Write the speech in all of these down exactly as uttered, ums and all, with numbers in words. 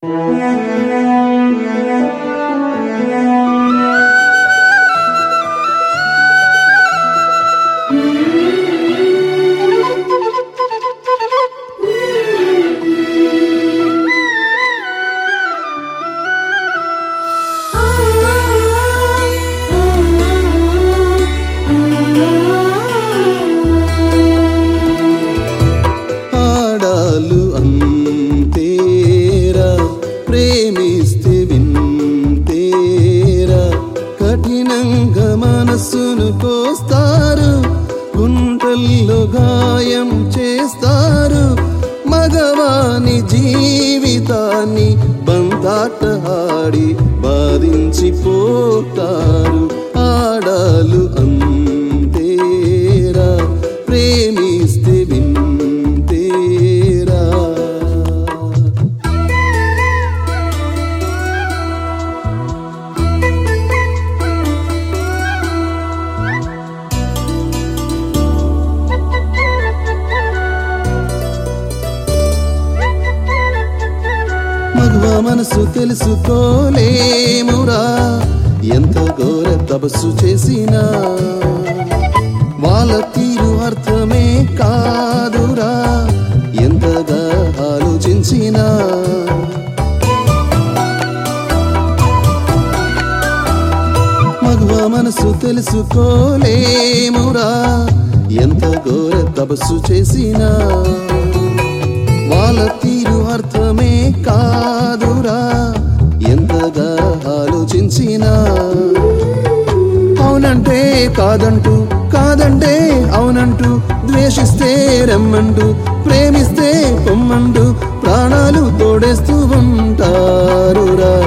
ఆడాలు అంతేరా, ప్రేమిస్తే వింతేరా, కఠినంగా మనస్సును కోస్తారు, గుంటల్లో గాయం చేస్తారు, మగవాని జీవితాన్ని బంతాట ఆడి బాధించిపోతారు. ఆడాలు అంతేరా, ప్రేమిస్తే వింతేరా. మగవ మనసు తెలుసుకోలేమురా, ఎంత ఘోర తపస్సు చేసినా, వాళ్ళ తీరు అర్థమే కాదురా, ఎంతగా ఆలోచించినా. మగవ మనసు తెలుసుకోలేమురా, ఎంత ఘోర తపస్సు చేసినా, వాళ్ళ తీరు అర్థమే కాదురా, ఎంతగా ఆలోచించినా. అవునంటే కాదంటూ, కాదంటే అవునంటూ, ద్వేషిస్తే రమ్మంటూ, ప్రేమిస్తే పొమ్మంటూ, ప్రాణాలు తోడేస్తూ ఉంటారురా.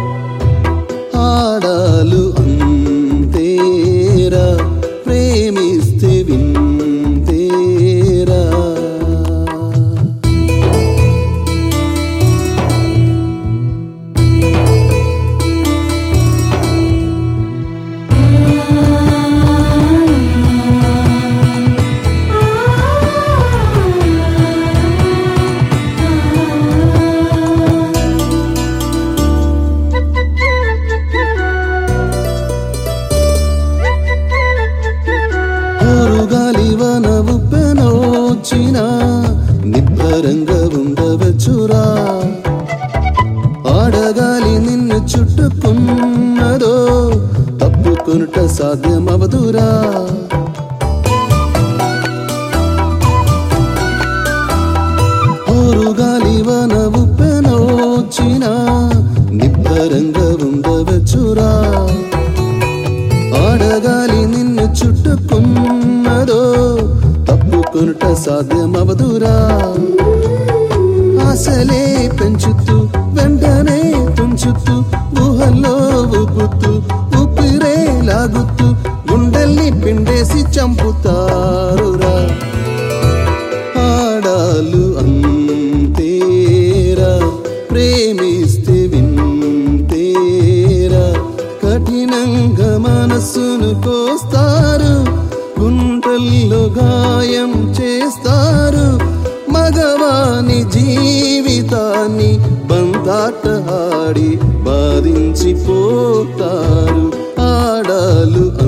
ఆడాలు అంతేరా, ప్రేమిస్తే వింతేరా. గాలివన ఉప్పెనొచ్చినా నిబ్బరంగా ఉండవచ్చురా, ఆడగాలి నిన్ను చుట్టుకున్నదో తప్పుకొనుట సాధ్యమవదురా. గాలివన ఉప్పెనొచ్చినా నిబ్బరంగా ఉండవచ్చురా, ఆడగాలి నిన్ను చుట్టుకున్నదో తప్పుకొనుట సాధ్యమవదురా. ఆశలే పెంచుతూ వెంటనే తుంచుతూ, ఊహల్లో ఊపుతూ, ఊపిరే లాగుతూ, గుండెల్ని పిండేసి చంపుతారురా. ఆడాలు అంతేరా, ప్రేమిస్తే వింతేరా, కఠినంగా మనస్సును కోస్తారు, గుంటల్లో గాయం చేస్తారు, మగవాని జీవితాన్ని బంతాట ఆడి బాధించిపోతారు. ఆడాలు